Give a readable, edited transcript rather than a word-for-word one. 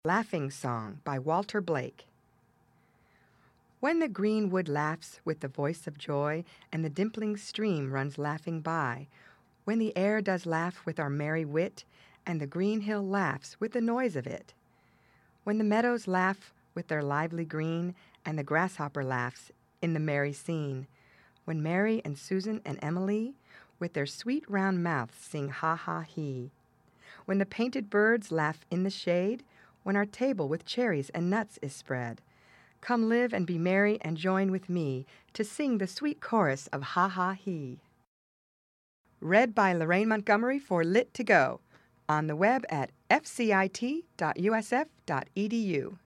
Laughing Song by Walter Blake. When the green wood laughs with the voice of joy, and the dimpling stream runs laughing by, when the air does laugh with our merry wit, and the green hill laughs with the noise of it, when the meadows laugh with their lively green, and the grasshopper laughs in the merry scene, when Mary and Susan and Emily with their sweet round mouths sing ha ha he, when the painted birds laugh in the shade, when our table with cherries and nuts is spread, come live and be merry and join with me to sing the sweet chorus of ha ha he. Read by Lorraine Montgomery for Lit to Go, on the web at fcit.usf.edu.